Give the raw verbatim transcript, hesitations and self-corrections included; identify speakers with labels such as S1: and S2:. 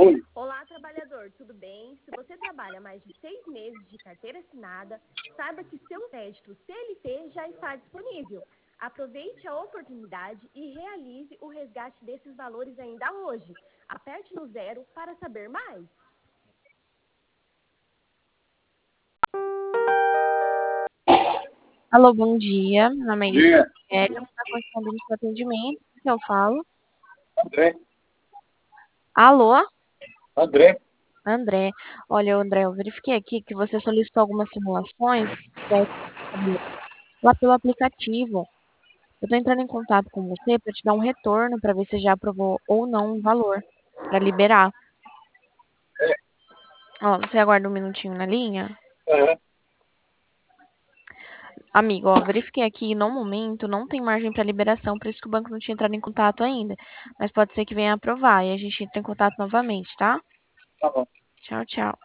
S1: Olá, trabalhador, tudo bem? Se você trabalha mais de seis meses de carteira assinada, saiba que seu crédito C L T já está disponível. Aproveite a oportunidade e realize o resgate desses valores ainda hoje. Aperte no zero para saber mais.
S2: Alô, bom dia. Meu nome é
S3: Dia,
S2: Isabel. Está correspondendo no seu atendimento. O que eu falo?
S3: André.
S2: Alô,
S3: André.
S2: André. Olha, André, eu verifiquei aqui que você solicitou algumas simulações é, lá pelo aplicativo. Eu estou entrando em contato com você para te dar um retorno para ver se já aprovou ou não o valor para liberar. Ó, você aguarda um minutinho na linha?
S3: Aham.
S2: Amigo, ó, verifiquei aqui, no momento não tem margem para liberação, por isso que o banco não tinha entrado em contato ainda. Mas pode ser que venha aprovar e a gente entra em contato novamente, tá?
S3: Tá bom.
S2: Tchau, tchau.